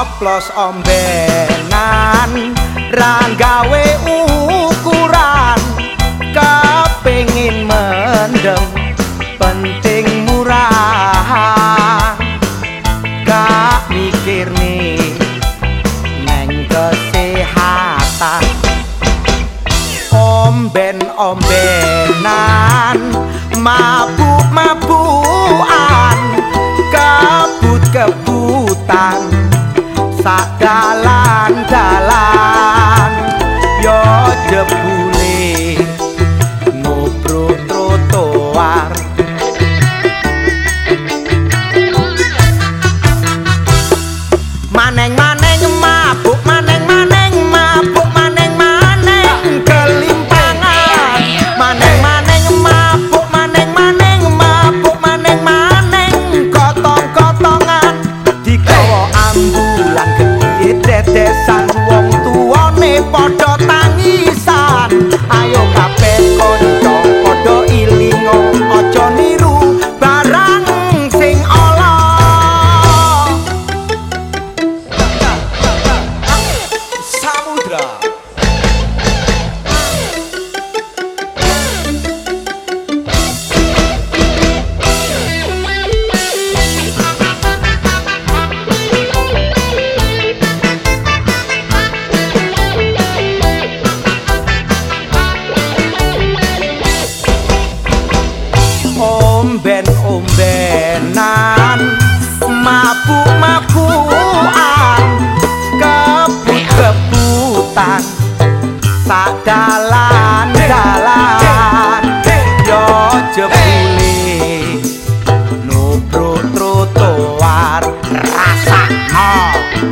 nyoplos ombenan ra gawe ukuran kepengin mendem penting murah gak mikir nih neng kesehatan omben-ombenan mabuk-mabukan kebut-kebutan sak dalan-dalan yo jebule ngobrol trotoar maneng-maneng mabuk maneng-maneng mabuk maneng-maneng kelimpangan maneng-maneng mabuk maneng-maneng mabuk maneng-maneng kotong-kotongan digawa ambulan gedhe dedesan wong tuwane padha tangisan ayo kabeh kanca padha ilingo aja niru barang sing ala samudra omben-ombenan mabuk-mabukan kebut-kebutan sak dalan-dalan yo jebule nubruk trotoar rasakno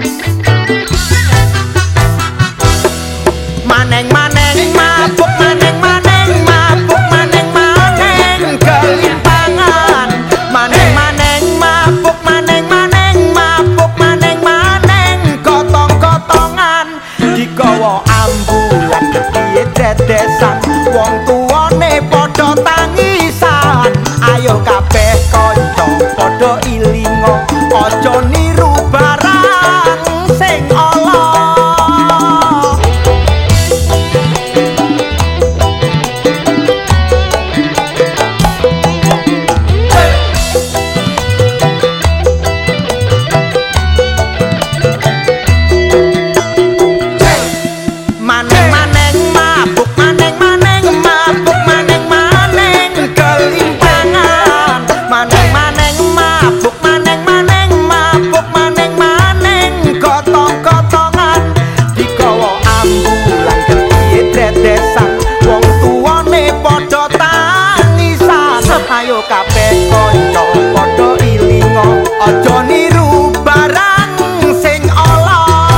maneng-maneng mabuk maneng-maneng mabuk maneng-maneng kelimpangan maneng-maneng mabuk maneng-maneng mabuk maneng-maneng kotong-kotongan digawa ambulan gedhe dedesan wong tuwane padha tangisan ayo kabeh kanca padha ilingo aja niru barang sing ala maneng-maneng mabuk maneng-maneng mabuk maneng-maneng kelimpangan maneng-maneng mabuk maneng-maneng mabuk maneng-maneng kotong-kotongan digawa ambulan gedhe dedesan wong tuwane padha tangisan ayo kabeh kanca padha ilingo aja niru barang sing ala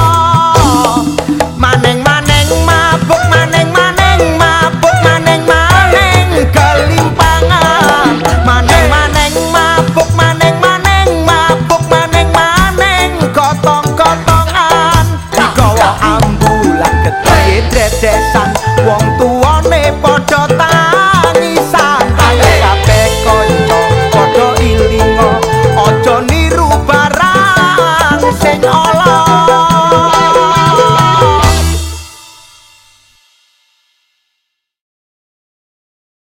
maneng-maneng mabuk maneng-maneng mabuk maneng-maneng kelimpangan maneng-maneng mabuk maneng-maneng mabuk maneng-maneng kotong-kotongan digawa ambulan gedhe dedesan